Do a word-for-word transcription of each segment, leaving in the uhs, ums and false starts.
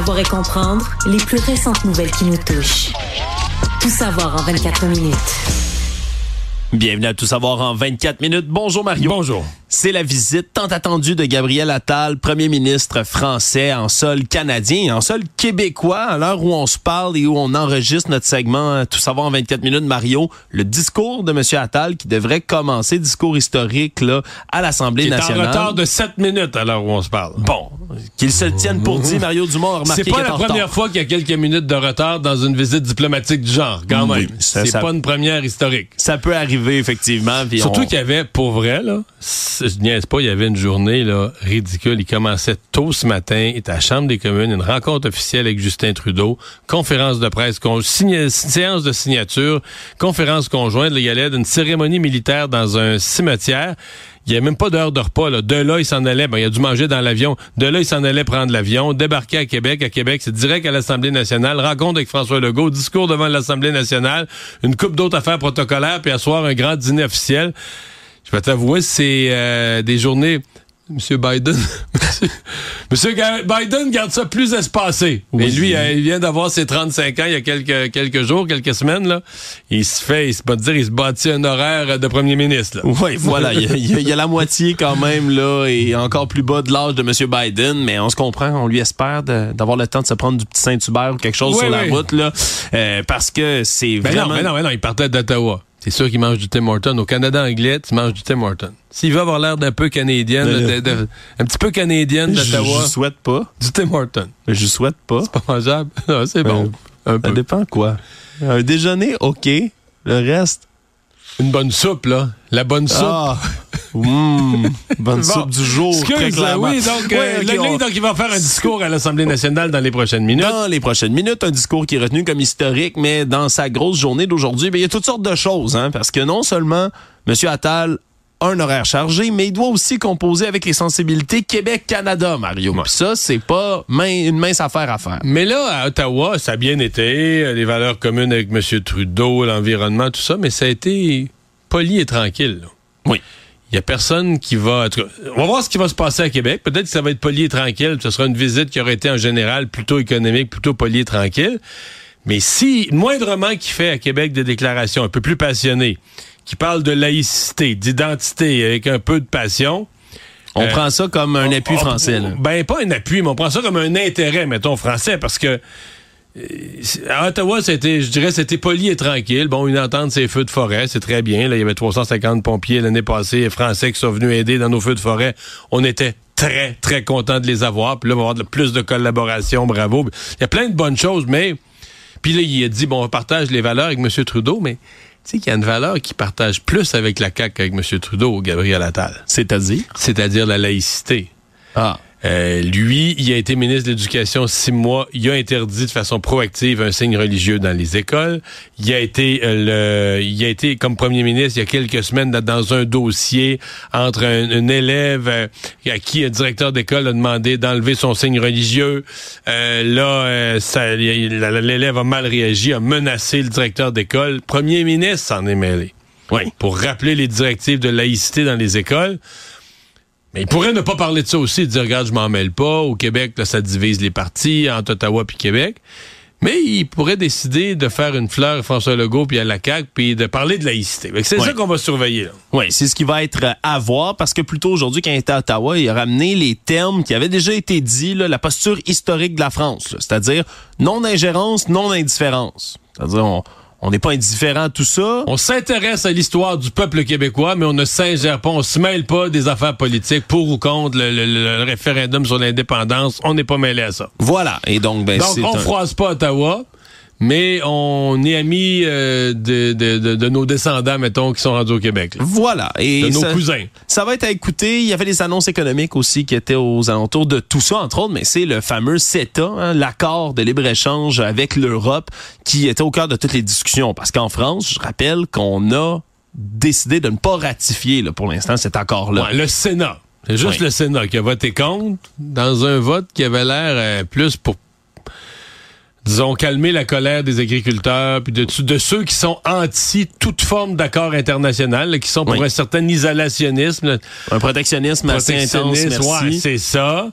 Savoir et comprendre les plus récentes nouvelles qui nous touchent. Tout savoir en vingt-quatre minutes. Bienvenue à Tout savoir en vingt-quatre minutes. Bonjour Mario. Bonjour. C'est la visite tant attendue de Gabriel Attal, premier ministre français en sol canadien et en sol québécois. À l'heure où on se parle et où on enregistre notre segment Tout savoir en vingt-quatre minutes, Mario, le discours de M. Attal qui devrait commencer, discours historique là, à l'Assemblée qui nationale. est en retard de sept minutes à l'heure où on se parle. Bon, qu'il se tienne pour dit, Mario Dumont a remarqué C'est pas qu'il est la en première retard. fois qu'il y a quelques minutes de retard dans une visite diplomatique du genre, quand Oui, même. ça, C'est ça, pas une première historique. Ça peut arriver, effectivement. Puis Surtout on... qu'il y avait, pour vrai, là, je niaise pas, il y avait une journée là, ridicule. Il commençait tôt ce matin, il était à la Chambre des communes, une rencontre officielle avec Justin Trudeau, conférence de presse, con... signa... séance de signature, conférence conjointe. Là, il y allait d'une cérémonie militaire dans un cimetière. Il n'y avait même pas d'heure de repas. Là. De là, il s'en allait. Ben, il a dû manger dans l'avion. De là, il s'en allait prendre l'avion, débarquer à Québec. À Québec, c'est direct à l'Assemblée nationale. Rencontre avec François Legault, discours devant l'Assemblée nationale, une couple d'autres affaires protocolaires, puis asseoir un grand dîner officiel. Je vais t'avouer, c'est euh, des journées... Monsieur Biden, Monsieur Biden garde ça plus espacé. Oui. Et lui, euh, il vient d'avoir ses trente-cinq ans il y a quelques quelques jours, quelques semaines là. Il se fait, il se bat dire, il se bâtit un horaire de premier ministre. Oui, voilà, il y, a, il, y a, il y a la moitié quand même là, et encore plus bas de l'âge de Monsieur Biden, mais on se comprend, on lui espère de, d'avoir le temps de se prendre du petit Saint-Hubert ou quelque chose oui, sur oui. la route là, euh, parce que c'est ben vraiment. Non, mais non, mais non, il partait d'Ottawa. C'est sûr qu'il mange du Tim Hortons. Au Canada anglais, tu manges du Tim Hortons. S'il veut avoir l'air d'un peu canadien, de, de, de, un petit peu canadienne d'Ottawa. Je souhaite pas. Du Tim Hortons. Je souhaite pas. C'est pas mangeable. Non, c'est bon. Euh, un peu. Ça dépend quoi. Un déjeuner, OK. Le reste. Une bonne soupe, là. La bonne soupe. Ah. Mmh, bonne bon. soupe du jour. Excuse, très oui, donc, euh, ouais, okay, là, on... donc, il va faire un discours à l'Assemblée nationale dans les prochaines minutes. Dans les prochaines minutes, un discours qui est retenu comme historique, mais dans sa grosse journée d'aujourd'hui, ben, il y a toutes sortes de choses, hein, parce que non seulement M. Attal a un horaire chargé, mais il doit aussi composer avec les sensibilités Québec-Canada, Mario. Ouais. Puis ça, c'est pas main, une mince affaire à faire. Mais là, à Ottawa, ça a bien été, les valeurs communes avec M. Trudeau, l'environnement, tout ça, mais ça a été poli et tranquille. Là. Oui. Il y a personne qui va... En tout cas, on va voir ce qui va se passer à Québec. Peut-être que ça va être poli et tranquille. Ce sera une visite qui aurait été en général plutôt économique, plutôt poli et tranquille. Mais si, moindrement qu'il fait à Québec des déclarations un peu plus passionnées, qui parlent de laïcité, d'identité, avec un peu de passion... On euh, prend ça comme un on, appui on, français. Là. Ben, pas un appui, mais on prend ça comme un intérêt, mettons, français, parce que à Ottawa, c'était, je dirais, c'était poli et tranquille. Bon, une entente, c'est feux de forêt, c'est très bien. Là, il y avait trois cent cinquante pompiers l'année passée, français qui sont venus aider dans nos feux de forêt. On était très, très contents de les avoir. Puis là, on va avoir de, plus de collaboration, bravo. Il y a plein de bonnes choses, mais... Puis là, il a dit, bon, on partage les valeurs avec M. Trudeau, mais... Tu sais qu'il y a une valeur qui partage plus avec la C A Q qu'avec M. Trudeau, Gabriel Attal. C'est-à-dire? C'est-à-dire la laïcité. Ah. Euh, lui, il a été ministre de l'Éducation six mois. Il a interdit de façon proactive un signe religieux dans les écoles. Il a été, euh, le, il a été comme premier ministre il y a quelques semaines dans un dossier entre un, un élève euh, à qui un directeur d'école a demandé d'enlever son signe religieux. Euh, là, euh, ça, l'élève a mal réagi, a menacé le directeur d'école. Premier ministre s'en est mêlé. Oui. Pour rappeler les directives de laïcité dans les écoles. Mais il pourrait ne pas parler de ça aussi, de dire, regarde, je m'en mêle pas. Au Québec, là, ça divise les partis entre Ottawa puis Québec. Mais il pourrait décider de faire une fleur à François Legault puis à la C A Q puis de parler de laïcité. C'est oui. ça qu'on va surveiller. Oui, c'est ce qui va être à voir parce que plus tôt aujourd'hui, quand il était à Ottawa, il a ramené les termes qui avaient déjà été dits, là, la posture historique de la France. Là, c'est-à-dire non-ingérence, non-indifférence. C'est-à-dire, on... On n'est pas indifférent à tout ça. On s'intéresse à l'histoire du peuple québécois, mais on ne s'ingère pas, on se mêle pas des affaires politiques pour ou contre le, le, le référendum sur l'indépendance. On n'est pas mêlé à ça. Voilà. Et donc, ben, donc c'est on un... froisse pas Ottawa, mais on est amis euh, de, de, de, de nos descendants, mettons, qui sont rendus au Québec. Là. Voilà. Et de nos ça, cousins. Ça va être à écouter. Il y avait des annonces économiques aussi qui étaient aux alentours de tout ça, entre autres, mais c'est le fameux CETA, hein, l'accord de libre-échange avec l'Europe, qui était au cœur de toutes les discussions. Parce qu'en France, je rappelle qu'on a décidé de ne pas ratifier là, pour l'instant cet accord-là. Ouais, le Sénat. C'est juste oui. le Sénat qui a voté contre dans un vote qui avait l'air euh, plus pour disons, calmer la colère des agriculteurs, puis de, de ceux qui sont anti toute forme d'accord international, là, qui sont pour oui. un certain isolationnisme. Là. Un protectionnisme, protectionnisme assez intense, merci. Ouais, c'est ça.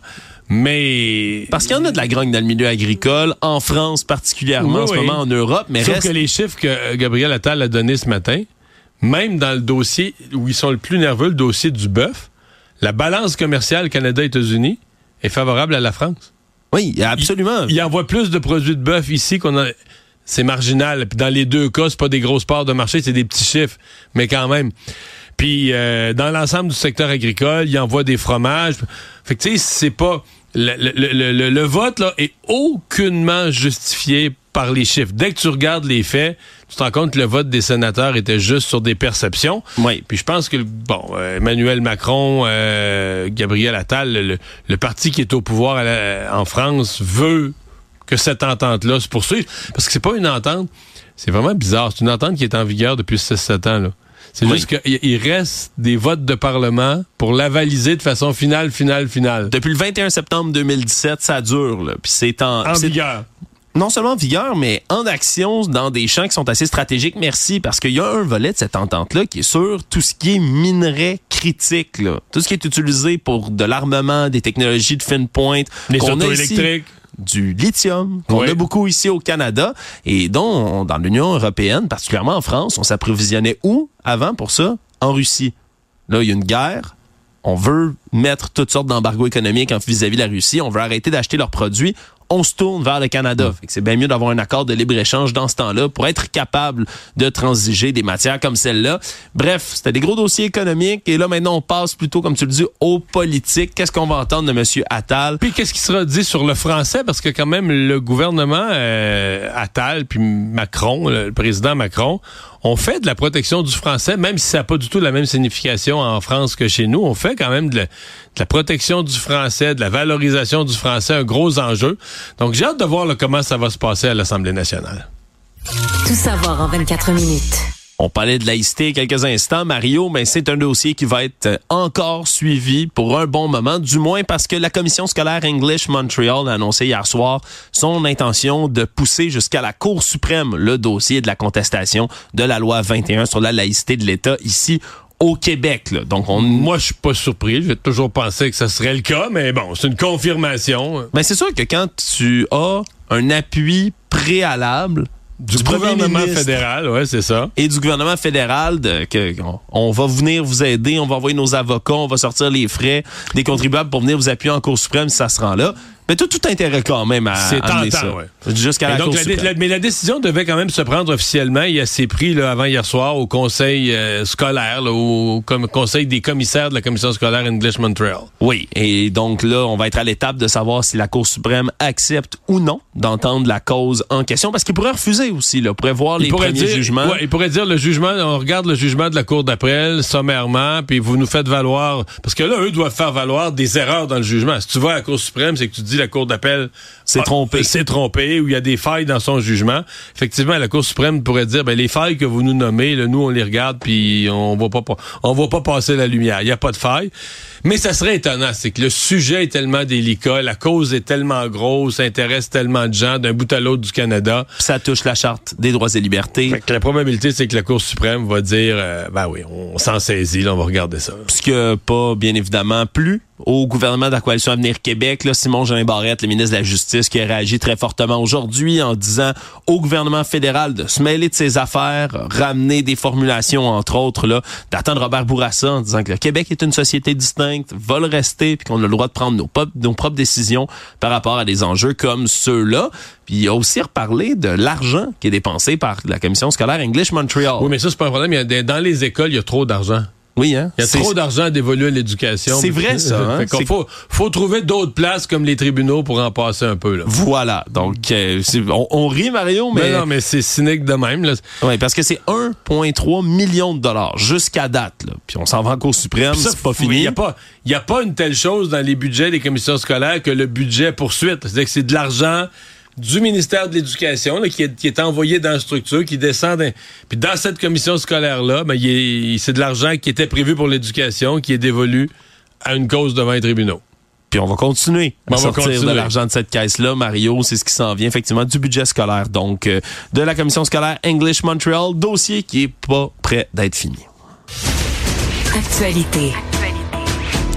Mais... Parce qu'il y en a de la grogne dans le milieu agricole, en France particulièrement, oui, en ce oui. moment en Europe. Mais Sauf reste... que les chiffres que Gabriel Attal a donnés ce matin, même dans le dossier où ils sont le plus nerveux, le dossier du bœuf, la balance commerciale Canada-États-Unis est favorable à la France. Oui, absolument. Il, il envoie plus de produits de bœuf ici qu'on a... C'est marginal. Puis dans les deux cas, c'est pas des grosses parts de marché, c'est des petits chiffres. Mais quand même... Puis, euh, dans l'ensemble du secteur agricole, il envoie des fromages. Fait que, tu sais, c'est pas... Le, le, le, le vote, là, est aucunement justifié par les chiffres. Dès que tu regardes les faits, tu te rends compte que le vote des sénateurs était juste sur des perceptions. Oui. Puis je pense que, bon, euh, Emmanuel Macron, euh, Gabriel Attal, le, le parti qui est au pouvoir à la, en France, veut que cette entente-là se poursuive. Parce que c'est pas une entente... C'est vraiment bizarre. C'est une entente qui est en vigueur depuis six sept ans, là. C'est oui. juste qu'il reste des votes de Parlement pour l'avaliser de façon finale, finale, finale. Depuis le vingt et un septembre deux mille dix-sept, ça dure, là. Puis c'est en, en c'est, vigueur. Non seulement en vigueur, mais en action dans des champs qui sont assez stratégiques. Merci, parce qu'il y a un volet de cette entente-là qui est sur tout ce qui est minerai critique, là. Tout ce qui est utilisé pour de l'armement, des technologies de fine pointe. Les qu'on autos a ici. électriques. Du lithium, qu'on oui. a beaucoup ici au Canada, et dont, on, dans l'Union européenne, particulièrement en France, on s'approvisionnait où avant pour ça? En Russie. Là, il y a une guerre. On veut mettre toutes sortes d'embargos économiques vis-à-vis de la Russie. On veut arrêter d'acheter leurs produits. On se tourne vers le Canada. Fait que c'est bien mieux d'avoir un accord de libre-échange dans ce temps-là pour être capable de transiger des matières comme celle-là. Bref, c'était des gros dossiers économiques. Et là, maintenant, on passe plutôt, comme tu le dis, aux politiques. Qu'est-ce qu'on va entendre de M. Attal? Puis qu'est-ce qui sera dit sur le français? Parce que quand même, le gouvernement euh, Attal, puis Macron, le président Macron, on fait de la protection du français, même si ça n'a pas du tout la même signification en France que chez nous. On fait quand même de la, de la protection du français, de la valorisation du français, un gros enjeu. Donc, j'ai hâte de voir là, comment ça va se passer à l'Assemblée nationale. Tout savoir en vingt-quatre minutes. On parlait de laïcité quelques instants, Mario, mais c'est un dossier qui va être encore suivi pour un bon moment, du moins parce que la commission scolaire English Montreal a annoncé hier soir son intention de pousser jusqu'à la Cour suprême le dossier de la contestation de la loi vingt et un sur la laïcité de l'État ici au Québec. Là. Donc on... Moi, je suis pas surpris. J'ai toujours pensé que ça serait le cas, mais bon, c'est une confirmation. Ben, c'est sûr que quand tu as un appui préalable Du, du gouvernement ministre fédéral, ouais, c'est ça. Et du gouvernement fédéral, de, que, on, on va venir vous aider, on va envoyer nos avocats, on va sortir les frais des contribuables pour venir vous appuyer en Cour suprême si ça se rend là. Mais tout, tout intérêt quand même à c'est amener tentant, ça. Ouais. Jusqu'à la donc, Cour la, suprême. la, mais la décision devait quand même se prendre officiellement. Il y a ses pris là, avant hier soir au conseil euh, scolaire, là, au comme, conseil des commissaires de la commission scolaire English Montreal. Oui, et donc là, on va être à l'étape de savoir si la Cour suprême accepte ou non d'entendre la cause en question, parce qu'il pourrait refuser aussi, là, pourrait voir il les premiers dire, jugements. Ouais, il pourrait dire le jugement, on regarde le jugement de la Cour d'appel sommairement, puis vous nous faites valoir, parce que là, eux doivent faire valoir des erreurs dans le jugement. Si tu vas à la Cour suprême, c'est que tu dis la Cour d'appel C'est ah, trompé. C'est trompé, ou il y a des failles dans son jugement. Effectivement, la Cour suprême pourrait dire, ben les failles que vous nous nommez, là, nous, on les regarde, puis on va pas, on va pas passer la lumière. Il n'y a pas de failles. Mais ça serait étonnant, c'est que le sujet est tellement délicat, la cause est tellement grosse, ça intéresse tellement de gens d'un bout à l'autre du Canada. Ça touche la Charte des droits et libertés. Fait que la probabilité, c'est que la Cour suprême va dire, euh, ben oui, on s'en saisit, là, on va regarder ça. Ce qui n'a pas, bien évidemment, plu au gouvernement de la Coalition Avenir Québec, là, Simon-Jean Barrette, le ministre de la Justice, qui a réagi très fortement aujourd'hui en disant au gouvernement fédéral de se mêler de ses affaires, ramener des formulations, entre autres, là, d'attendre Robert Bourassa en disant que le Québec est une société distincte, va le rester, puis qu'on a le droit de prendre nos, pop- nos propres décisions par rapport à des enjeux comme ceux-là. Puis il a aussi reparlé de l'argent qui est dépensé par la commission scolaire English Montreal. Oui, mais ça, c'est pas un problème. Il y a des, dans les écoles, il y a trop d'argent. Oui, hein? Il y a C'est, trop d'argent dévolu à l'éducation. C'est vrai, ça. Hein? Fait qu'on C'est... faut, faut trouver d'autres places comme les tribunaux pour en passer un peu. Là. Voilà. Donc, euh, c'est, on, on rit, Mario, mais... mais... Non, mais c'est cynique de même. Là. Oui, parce que c'est un virgule trois million de dollars jusqu'à date. Là. Puis on s'en va en Cour suprême, Ça, c'est pas faut, fini. Il n'y a pas, y a pas une telle chose dans les budgets des commissions scolaires que le budget poursuite. C'est-à-dire que c'est de l'argent du ministère de l'Éducation là, qui, est, qui est envoyé dans la structure, qui descend. Dans, puis dans cette commission scolaire-là, ben, il est, c'est de l'argent qui était prévu pour l'éducation, qui est dévolu à une cause devant les tribunaux. Puis on va continuer à on va sortir continuer. de l'argent de cette caisse-là, Mario. C'est ce qui s'en vient, effectivement, du budget scolaire. Donc, euh, de la commission scolaire English Montreal, dossier qui est pas prêt d'être fini. Actualité.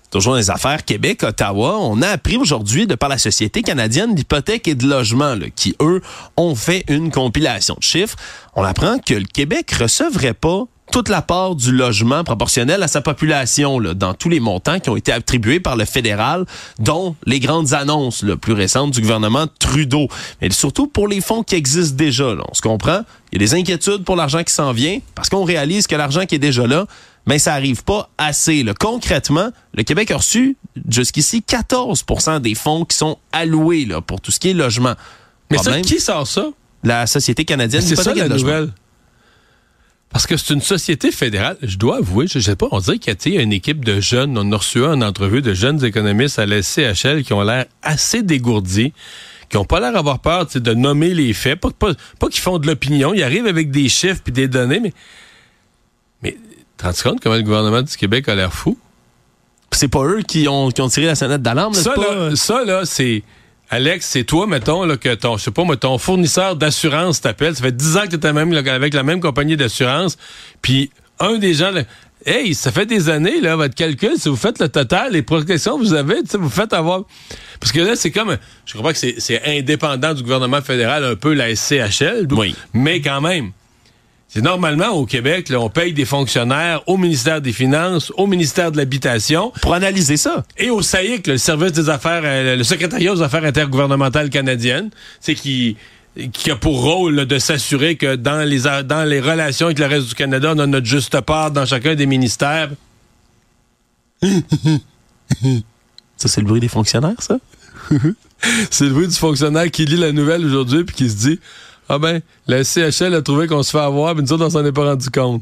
Toujours dans les affaires Québec-Ottawa, on a appris aujourd'hui de par la Société canadienne d'hypothèques et de logement, là, qui, eux, ont fait une compilation de chiffres. On apprend que le Québec recevrait pas toute la part du logement proportionnel à sa population là, dans tous les montants qui ont été attribués par le fédéral, dont les grandes annonces là, plus récentes du gouvernement Trudeau. Mais surtout pour les fonds qui existent déjà. Là, on se comprend, il y a des inquiétudes pour l'argent qui s'en vient parce qu'on réalise que l'argent qui est déjà là, mais ça arrive pas assez. Là. Concrètement, le Québec a reçu jusqu'ici quatorze pour cent des fonds qui sont alloués là, pour tout ce qui est logement. Mais ça, qui sort ça? La Société canadienne c'est ça la logement. Nouvelle. Parce que c'est une société fédérale. Je dois avouer, je ne sais pas, on dirait qu'il y a une équipe de jeunes, on a reçu en entrevue de jeunes économistes à la C H L qui ont l'air assez dégourdis, qui n'ont pas l'air d'avoir peur de nommer les faits, pas, pas, pas qu'ils font de l'opinion, ils arrivent avec des chiffres puis des données, mais... mais tu te rends compte comment le gouvernement du Québec a l'air fou? C'est pas eux qui ont, qui ont tiré la sonnette d'alarme, ça, pas... là, ça, là, c'est... Alex, c'est toi, mettons, là, que ton, je sais pas, moi, ton fournisseur d'assurance t'appelle. Ça fait dix ans que tu es même, là, avec la même compagnie d'assurance. Puis, un des gens, là, hey, ça fait des années, là, votre calcul, si vous faites le total, les protections que vous avez, vous faites avoir. Parce que là, c'est comme, je comprends que c'est, c'est indépendant du gouvernement fédéral, un peu la S C H L. Oui. Mais quand même. C'est normalement, au Québec, là, on paye des fonctionnaires au ministère des Finances, au ministère de l'Habitation. Pour analyser ça. Et au S A I C, le service des affaires, euh, le secrétariat aux affaires intergouvernementales canadiennes, c'est qui, qui a pour rôle là, de s'assurer que dans les, dans les relations avec le reste du Canada, on a notre juste part dans chacun des ministères. Ça, c'est le bruit des fonctionnaires, ça? C'est le bruit du fonctionnaire qui lit la nouvelle aujourd'hui puis qui se dit... Ah ben, la C H L a trouvé qu'on se fait avoir, mais nous autres, on s'en est pas rendu compte.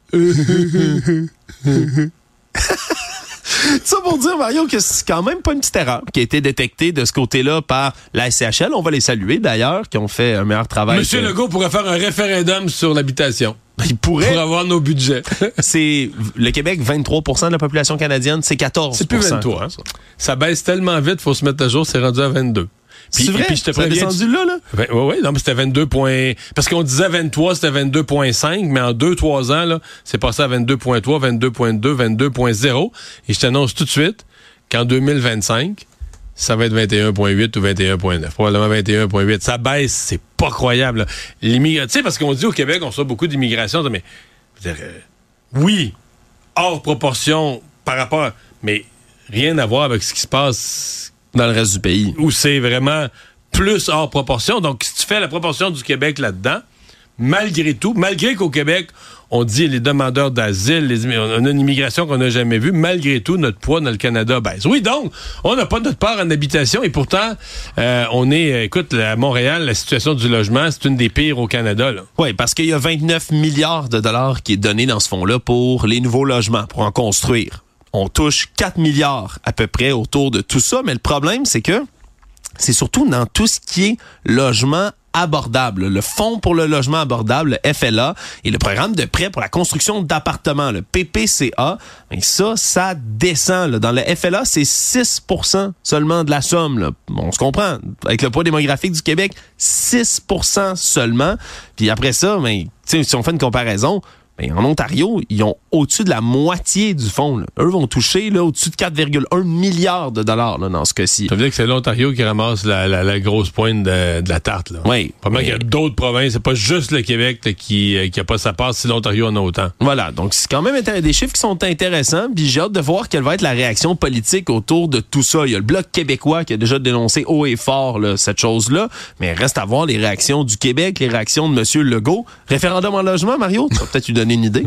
Ça pour dire, Mario, que c'est quand même pas une petite erreur qui a été détectée de ce côté-là par la S C H L. On va les saluer, d'ailleurs, qui ont fait un meilleur travail. Monsieur que... Legault pourrait faire un référendum sur l'habitation. Il pourrait. Pour avoir nos budgets. C'est le Québec, vingt-trois pour cent de la population canadienne, c'est quatorze pour cent. C'est plus vingt-trois. Hein, ça. ça baisse tellement vite, faut se mettre à jour, c'est rendu à vingt-deux. Puis, c'est vrai? Puis je te ça a descendu là, là? Oui, oui, ouais, non, mais c'était vingt-deux points... Parce qu'on disait vingt-trois, c'était vingt-deux virgule cinq, mais en deux trois ans, là, c'est passé à vingt-deux virgule trois, vingt-deux virgule deux, vingt-deux virgule zéro. Et je t'annonce tout de suite qu'en deux mille vingt-cinq, ça va être vingt et un virgule huit ou vingt et un virgule neuf. Probablement vingt et un virgule huit. Ça baisse, c'est pas croyable. L'immigration... Tu sais, parce qu'on dit au Québec, on reçoit beaucoup d'immigration, mais... Je veux dire, euh, oui, hors proportion par rapport... À, mais rien à voir avec ce qui se passe... Dans le reste du pays. Où c'est vraiment plus hors proportion. Donc, si tu fais la proportion du Québec là-dedans, malgré tout, malgré qu'au Québec, on dit les demandeurs d'asile, les, on a une immigration qu'on n'a jamais vue, malgré tout, notre poids dans le Canada baisse. Oui, donc, on n'a pas notre part en habitation et pourtant, euh, on est, écoute, à Montréal, la situation du logement, c'est une des pires au Canada. Là. Oui, parce qu'il y a vingt-neuf milliards de dollars qui est donné dans ce fonds-là pour les nouveaux logements, pour en construire. On touche quatre milliards à peu près autour de tout ça, mais le problème, c'est que c'est surtout dans tout ce qui est logement abordable. Le Fonds pour le logement abordable, le F L A, et le programme de prêt pour la construction d'appartements, le P P C A, mais ça, ça descend. Là. Dans le F L A, c'est six pour cent seulement de la somme. Là. On se comprend. Avec le poids démographique du Québec, six pour cent seulement. Puis après ça, ben, si on fait une comparaison, ben, en Ontario, ils ont au-dessus de la moitié du fonds. Là. Eux vont toucher là, au-dessus de quatre virgule un milliards de dollars là, dans ce cas-ci. Ça veut dire que c'est l'Ontario qui ramasse la, la, la grosse pointe de, de la tarte. Là. Oui. Probablement qu'il y a d'autres provinces. C'est pas juste le Québec là, qui n'a euh, pas sa part si l'Ontario en a autant. Voilà. Donc, c'est quand même des chiffres qui sont intéressants. Puis j'ai hâte de voir quelle va être la réaction politique autour de tout ça. Il y a le Bloc québécois qui a déjà dénoncé haut et fort là, cette chose-là. Mais reste à voir les réactions du Québec, les réactions de M. Legault. Référendum en logement, Mario? Tu vas peut-être lui donner une idée.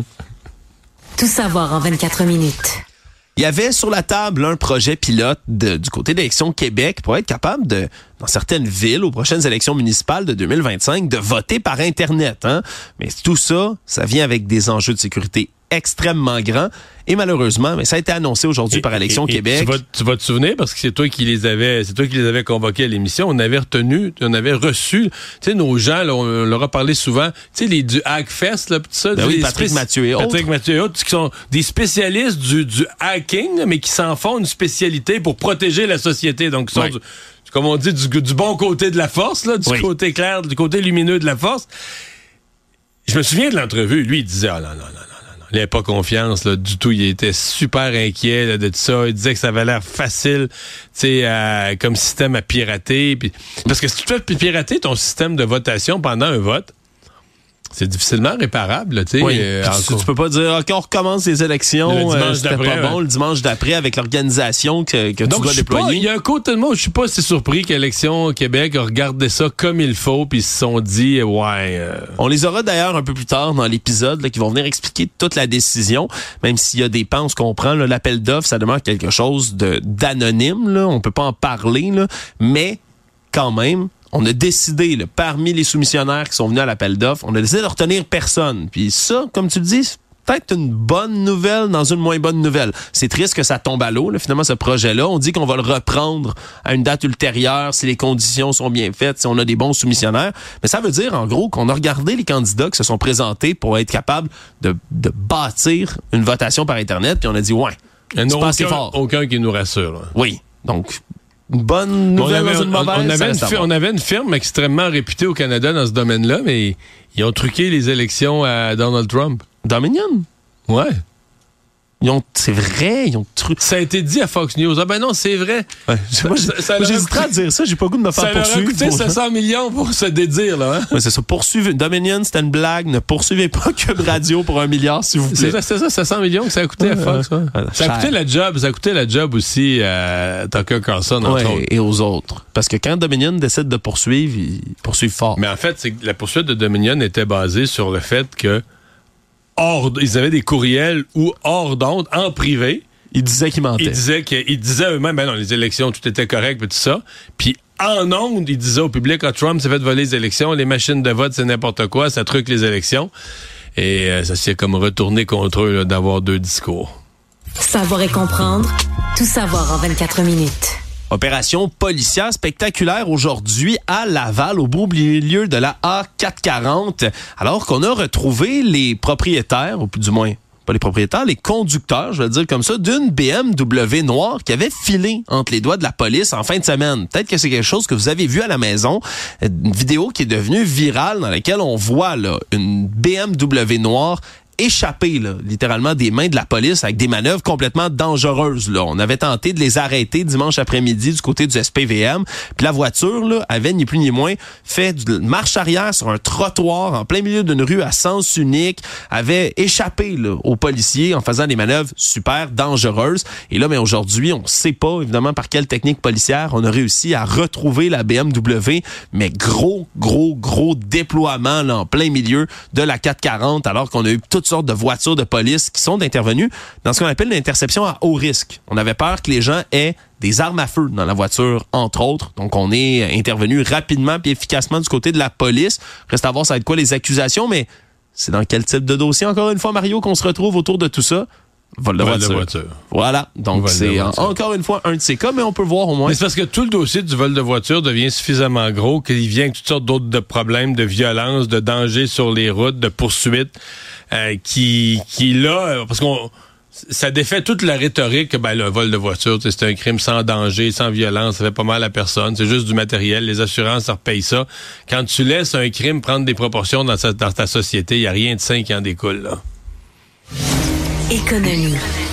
Tout savoir en vingt-quatre minutes. Il y avait sur la table un projet pilote de, du côté d'Élections Québec pour être capable de, dans certaines villes, aux prochaines élections municipales de deux mille vingt-cinq, de voter par Internet. Hein? Mais tout ça, ça vient avec des enjeux de sécurité extrêmement grands. Et malheureusement, mais ça a été annoncé aujourd'hui et, par Élections et, Québec. Et tu, vas, tu vas te souvenir, parce que c'est toi qui les avais, c'est toi qui les avais convoqués à l'émission. On avait retenu, on avait reçu, tu sais, nos gens, là, on leur a parlé souvent, tu sais, les du Hackfest, là, tout ça. Ben oui, Patrick Mathieu et autres. Patrick Mathieu et autres, qui sont des spécialistes du, du hacking, mais qui s'en font une spécialité pour protéger la société. Donc, ils sont, oui. du, comme on dit, du, du bon côté de la force, là, du oui. côté clair, du côté lumineux de la force. Je me souviens de l'entrevue. Lui, il disait, ah non, non, non, non. il n'avait pas confiance là, du tout. Il était super inquiet là, de tout ça. Il disait que ça avait l'air facile, tu sais, euh, comme système à pirater. Pis, parce que si tu fais pirater ton système de votation pendant un vote, c'est difficilement réparable, tu sais. Oui, euh, tu, tu peux pas dire, OK, on recommence les élections, le dimanche euh, c'était d'après, pas bon, ouais. le dimanche d'après, avec l'organisation que, que Donc, tu dois je suis pas, déployer. il y a un côté de moi, je suis pas si surpris qu'Élection au Québec a regardé ça comme il faut, puis ils se sont dit, ouais... Euh... On les aura d'ailleurs un peu plus tard dans l'épisode, là, qui vont venir expliquer toute la décision, même s'il y a des pans, on se comprend, là, l'appel d'offres, ça demeure quelque chose de d'anonyme, là, on peut pas en parler, là, mais quand même... On a décidé, là, parmi les soumissionnaires qui sont venus à l'appel d'offres, on a décidé de retenir personne. Puis ça, comme tu le dis, c'est peut-être une bonne nouvelle dans une moins bonne nouvelle. C'est triste que ça tombe à l'eau, là, finalement, ce projet-là. On dit qu'on va le reprendre à une date ultérieure si les conditions sont bien faites, si on a des bons soumissionnaires. Mais ça veut dire, en gros, qu'on a regardé les candidats qui se sont présentés pour être capables de, de bâtir une votation par Internet, puis on a dit, ouais, c'est pas assez fort. Aucun qui nous rassure. Là. Oui, donc... Une bonne nouvelle on avait, dans une mauvaise. On, on, avait une fi- on avait une firme extrêmement réputée au Canada dans ce domaine-là, mais ils ont truqué les élections à Donald Trump. Dominion? Ouais. Ils ont, c'est vrai, ils ont truqué. Ça a été dit à Fox News. Ah ben non, c'est vrai. Ouais, ça, moi, ça, ça j'hésiterais à dire ça, j'ai pas le goût de me faire ça poursuivre. Ça leur a coûté pour... sept cents millions pour se dédire, là. Hein? Ouais, c'est ça. Poursuivre. Dominion, c'était une blague. Ne poursuivez pas Cube Radio pour un milliard, s'il vous plaît. C'est ça, c'est ça, sept cents millions que ça a coûté ouais, à Fox. Ouais. Ouais, ça a coûté la job, ça a coûté la job aussi à Tucker Carlson, entre ouais, autres. Et aux autres. Parce que quand Dominion décide de poursuivre, ils poursuivent fort. Mais en fait, c'est que la poursuite de Dominion était basée sur le fait que hors, ils avaient des courriels ou hors d'onde, en privé. Ils disaient qu'ils mentaient. Ils disaient qu'ils disaient eux-mêmes, ben non, les élections, tout était correct, et tout ça. Puis en onde, ils disaient au public, ah, Trump s'est fait voler les élections, les machines de vote, c'est n'importe quoi, ça truque les élections. Et euh, ça s'est comme retourné contre eux là, d'avoir deux discours. Savoir et comprendre, tout savoir en vingt-quatre minutes. Opération policière spectaculaire aujourd'hui à Laval, au beau milieu de la A quatre cent quarante, alors qu'on a retrouvé les propriétaires, ou plus du moins, pas les propriétaires, les conducteurs, je vais le dire comme ça, d'une B M W noire qui avait filé entre les doigts de la police en fin de semaine. Peut-être que c'est quelque chose que vous avez vu à la maison, une vidéo qui est devenue virale dans laquelle on voit là, une B M W noire échappé là, littéralement des mains de la police avec des manœuvres complètement dangereuses. Là. On avait tenté de les arrêter dimanche après-midi du côté du S P V M. Puis la voiture là, avait ni plus ni moins fait de marche arrière sur un trottoir en plein milieu d'une rue à sens unique, avait échappé là, aux policiers en faisant des manœuvres super dangereuses. Et là, mais aujourd'hui, on ne sait pas évidemment par quelle technique policière on a réussi à retrouver la B M W, mais gros, gros, gros déploiement là, en plein milieu de la quatre cent quarante alors qu'on a eu toutes sortes de voitures de police qui sont intervenues dans ce qu'on appelle l'interception à haut risque. On avait peur que les gens aient des armes à feu dans la voiture, entre autres. Donc, on est intervenu rapidement et efficacement du côté de la police. Reste à voir ça va être quoi les accusations, mais c'est dans quel type de dossier, encore une fois, Mario, qu'on se retrouve autour de tout ça? Vol de, Vol voiture. de voiture. Voilà. Donc, Vol c'est en, encore une fois un de ces cas, mais on peut voir au moins. Mais c'est parce que tout le dossier du vol de voiture devient suffisamment gros qu'il vient avec toutes sortes d'autres de problèmes, de violence, de danger sur les routes, de poursuites, euh, qui, qui là, parce qu'on, ça défait toute la rhétorique que ben, le vol de voiture, c'est un crime sans danger, sans violence, ça fait pas mal à personne, c'est juste du matériel, les assurances ça repayent ça. Quand tu laisses un crime prendre des proportions dans, sa, dans ta société, il n'y a rien de sain qui en découle, là. Économie.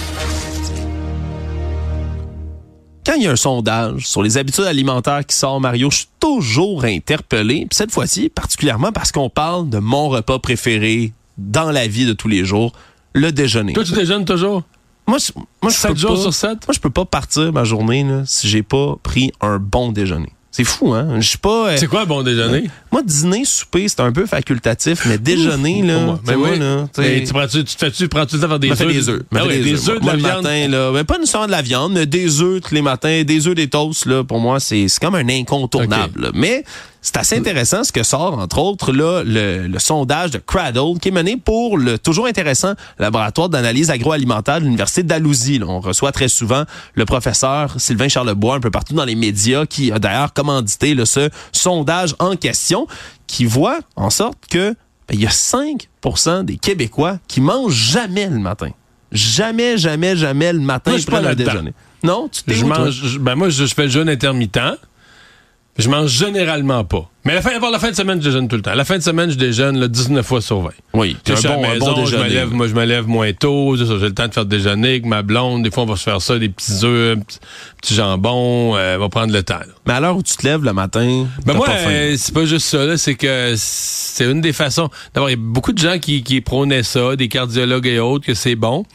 Quand il y a un sondage sur les habitudes alimentaires qui sort, Mario, je suis toujours interpellé. Puis cette fois-ci, particulièrement parce qu'on parle de mon repas préféré dans la vie de tous les jours, le déjeuner. Toi, tu déjeunes toujours? Moi, je, moi, je sept jours pas, sur sept? Moi, je peux pas partir ma journée là, si j'ai pas pris un bon déjeuner. C'est fou, hein? Je suis pas. Euh, c'est quoi un bon déjeuner? Euh, moi, dîner, souper, c'est un peu facultatif, mais déjeuner, Ouf, là. Moi. Mais moi, oui. là. Mais tu prends-tu, tu fais-tu, prends-tu le temps de faire des œufs? des œufs. Ah ouais, des œufs de la moi, viande. Le matin, là. Mais pas nécessairement de la viande, mais des œufs tous les matins, des œufs, des toasts, là. Pour moi, c'est, c'est comme un incontournable, okay. Mais c'est assez intéressant ce que sort, entre autres, là, le, le sondage de Cradle qui est mené pour le toujours intéressant laboratoire d'analyse agroalimentaire de l'Université de Dalhousie. Là. On reçoit très souvent le professeur Sylvain Charlebois un peu partout dans les médias qui a d'ailleurs commandité là, ce sondage en question qui voit en sorte que ben, il y a cinq pour cent des Québécois qui mangent jamais le matin. Jamais, jamais, jamais le matin moi, je prennent un déjeuner. Non, tu t'es je où, mange, je, ben moi, je, je fais le jeûne intermittent. Je mange généralement pas. Mais la fin, la fin de semaine, je déjeune tout le temps. La fin de semaine, je déjeune là, dix-neuf fois sur vingt. Oui, je suis un à bon, la maison, un bon je me lève, moi, je me lève moins tôt. C'est ça, j'ai le temps de faire déjeuner avec ma blonde. Des fois, on va se faire ça, des petits œufs, un petit, petit jambon. Euh, on va prendre le temps. Là. Mais à l'heure où tu te lèves le matin, ben moi, pas faim. Euh, c'est pas juste ça. Là, c'est que c'est une des façons. D'abord, il y a beaucoup de gens qui, qui prônaient ça, des cardiologues et autres, que c'est bon.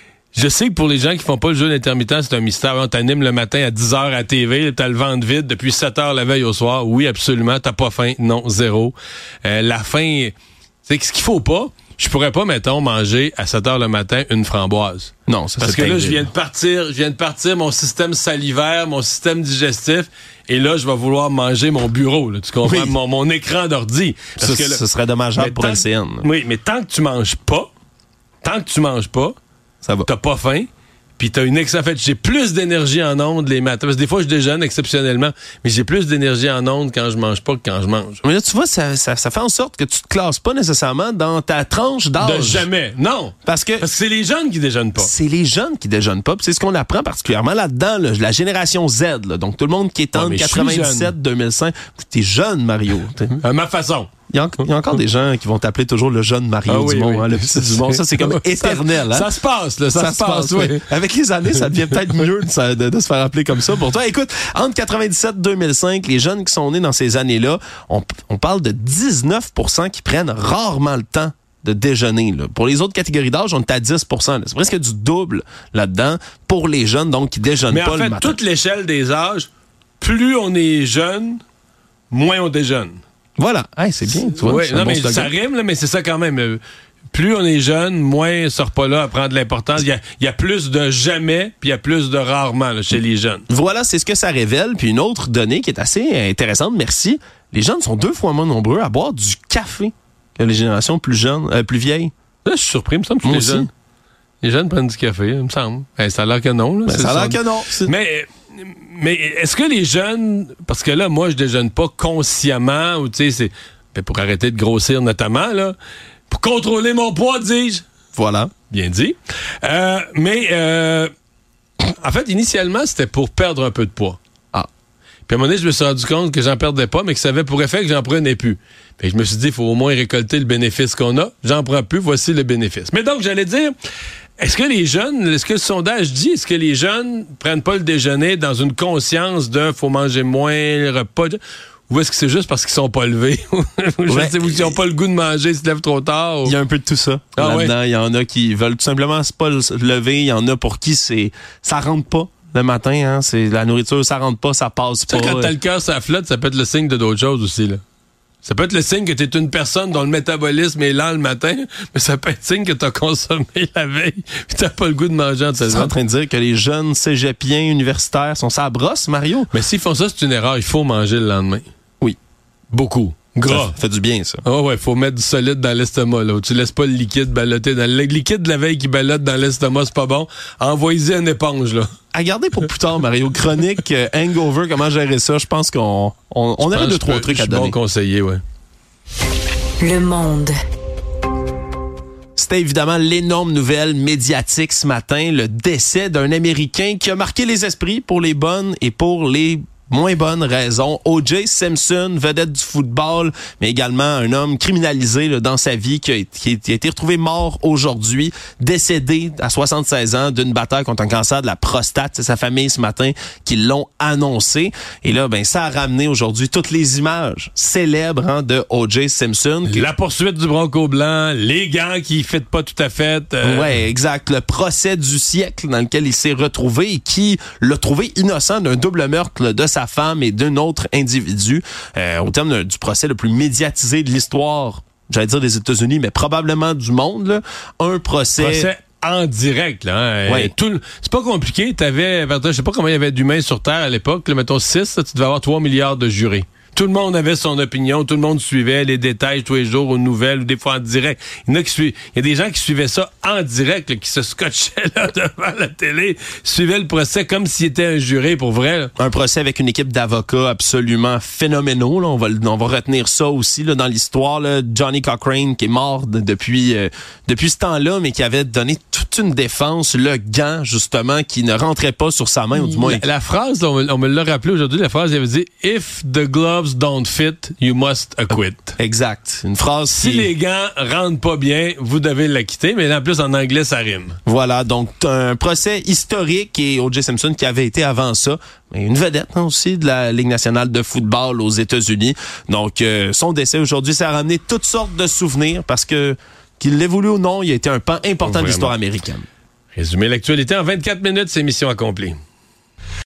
Je sais que pour les gens qui font pas le jeûne intermittent, c'est un mystère. On t'anime le matin à dix heures à la T V, t'as le ventre vide depuis sept heures la veille au soir. Oui, absolument. T'as pas faim? Non, zéro. Euh, la faim, c'est ce qu'il faut pas. Je pourrais pas, mettons, manger à sept heures le matin une framboise. Non, ça Parce c'est que là, terrible. je viens de partir, je viens de partir mon système salivaire, mon système digestif, et là, je vais vouloir manger mon bureau. Là, tu comprends? Oui. Mon, mon écran d'ordi. Ça, que là, ce serait dommageable pour tant- L C N. Oui, mais tant que tu manges pas, tant que tu manges pas, Ça va. t'as pas faim, puis t'as une ex... En fait, j'ai plus d'énergie en ondes les matins. Parce que des fois, je déjeune exceptionnellement, mais j'ai plus d'énergie en ondes quand je mange pas que quand je mange. Mais là, tu vois, ça, ça, ça fait en sorte que tu te classes pas nécessairement dans ta tranche d'âge. De jamais. Non. Parce que Parce que c'est les jeunes qui déjeunent pas. c'est les jeunes qui déjeunent pas. Puis c'est ce qu'on apprend particulièrement là-dedans, là, la génération Z. Là, donc tout le monde qui est Ouais, entre mais je suis quatre-vingt-dix-sept deux mille cinq. T'es jeune, Mario. T'es- À ma façon. Il y, a, il y a encore des gens qui vont t'appeler toujours le jeune Mario Ah oui, Dumont, oui. hein, le petit Dumont. Ça, c'est comme Ça- éternel. Hein? Ça se passe, là. Ça, se passe, oui. oui. Avec les années, ça devient peut-être mieux de, se- de- de se faire appeler comme ça pour toi. Écoute, entre quatre-vingt-dix-sept deux mille cinq, les jeunes qui sont nés dans ces années-là, on, on parle de dix-neuf pour cent qui prennent rarement le temps de déjeuner. Là. Pour les autres catégories d'âge, on est à dix pour cent. là. C'est presque du double là-dedans pour les jeunes donc qui déjeunent Mais pas en le fait, matin. toute l'échelle des âges, plus on est jeune, moins on déjeune. Voilà. Hey, c'est bien. Tu vois, Oui, c'est un non, bon mais slogan. ça rime, là, mais c'est ça quand même. Euh, Plus on est jeune, moins on sort pas là à prendre de l'importance. Il y a, il y a plus de jamais, puis il y a plus de rarement là, chez les jeunes. Voilà, c'est ce que ça révèle. Puis une autre donnée qui est assez intéressante, merci. Les jeunes sont deux fois moins nombreux à boire du café que les générations plus jeunes, euh, plus vieilles. Là, je suis surpris, il me semble que Moi les aussi. jeunes. Les jeunes prennent du café, il me semble. Ben, ça a l'air que non. Là, Ben, c'est ça a l'air ça. que non. C'est- Mais, mais est-ce que les jeunes, parce que là, moi, je déjeune pas consciemment, ou tu sais, c'est ben, pour arrêter de grossir notamment, là, pour contrôler mon poids, dis-je. Voilà. Bien dit. Euh, mais, euh, en fait, initialement, c'était pour perdre un peu de poids. Ah. Puis à un moment donné, je me suis rendu compte que j'en perdais pas, mais que ça avait pour effet que j'en prenais plus. Fait que je me suis dit, il faut au moins récolter le bénéfice qu'on a. J'en prends plus, voici le bénéfice. Mais donc, j'allais dire, est-ce que les jeunes, est-ce que le sondage dit, est-ce que les jeunes prennent pas le déjeuner dans une conscience de faut manger moins, le repas, ou est-ce que c'est juste parce qu'ils sont pas levés? Je Ouais. sais, ou qu'ils ont pas le goût de manger, ils se lèvent trop tard? ou- Il y a un peu de tout ça. Ah là-dedans. Il y en a qui veulent tout simplement se pas se lever. Il y en a pour qui c'est ça rentre pas le matin. Hein. C'est la nourriture, ça rentre pas, ça passe Tu sais, pas. quand t'as le cœur, ça flotte, ça peut être le signe de d'autres choses aussi, là. Ça peut être le signe que t'es une personne dont le métabolisme est lent le matin, mais ça peut être signe que t'as consommé la veille pis t'as pas le goût de manger en te Tu es en levant. train de dire que les jeunes cégepiens universitaires sont ça à brosse, Mario? Mais s'ils font ça, c'est une erreur. Il faut manger le lendemain. Oui. Beaucoup. Gras. Ça fait du bien, ça. Ah ouais, faut mettre du solide dans l'estomac, là. Où tu laisses pas le liquide balloter dans le liquide de la veille qui ballotte dans l'estomac, c'est pas bon. Envoyez-y une éponge, là. À garder pour plus tard, Mario. Chronique, euh, hangover, comment gérer ça? Je pense qu'on on, on aurait deux, trois trucs à donner. Bon conseiller, ouais. Le monde. C'était évidemment l'énorme nouvelle médiatique ce matin, le décès d'un Américain qui a marqué les esprits pour les bonnes et pour les moins bonnes raisons. O J Simpson, vedette du football, mais également un homme criminalisé là, dans sa vie qui a, qui a été retrouvé mort aujourd'hui, décédé à soixante-seize ans d'une bataille contre un cancer de la prostate. C'est sa famille ce matin qui l'ont annoncé. Et là, ben ça a ramené aujourd'hui toutes les images célèbres hein, de O J Simpson. La poursuite du Bronco blanc, les gants qui ne fitent pas tout à fait. Euh... Ouais, exact. Le procès du siècle dans lequel il s'est retrouvé et qui l'a trouvé innocent d'un double meurtre là, de sa femme et d'un autre individu. Euh, au terme de, du procès le plus médiatisé de l'histoire, j'allais dire des États-Unis, mais probablement du monde. Là. Un procès... procès en direct, là. Hein. Ouais. Tout le... C'est pas compliqué. T'avais, je sais pas combien il y avait d'humains sur Terre à l'époque. Là, mettons six, là, tu devais avoir trois milliards de jurés. tout le monde avait son opinion, tout le monde suivait les détails tous les jours aux nouvelles ou des fois en direct. Il y en a qui suivent, il y a des gens qui suivaient ça en direct, là, qui se scotchaient là, devant la télé, suivaient le procès comme s'il était un juré pour vrai. Là. Un procès avec une équipe d'avocats absolument phénoménaux. Là. On va on va retenir ça aussi là, dans l'histoire. Là. Johnny Cochrane qui est mort de, depuis euh, depuis ce temps-là, mais qui avait donné toute une défense, le gant justement qui ne rentrait pas sur sa main, ou du moins. La, la phrase, on me, on me l'a rappelé aujourd'hui, la phrase, il avait dit « If the gloves don't fit, you must acquit ». Exact. Une phrase Si qui... les gants rentrent pas bien, vous devez l'acquitter, mais en plus, en anglais, ça rime. Voilà, donc un procès historique et O J Simpson qui avait été avant ça, mais une vedette hein, aussi de la Ligue nationale de football aux États-Unis. Donc, euh, son décès aujourd'hui, ça a ramené toutes sortes de souvenirs parce que, qu'il l'ait voulu ou non, il a été un pan important de l'histoire américaine. Résumer l'actualité en vingt-quatre minutes, c'est mission accomplie.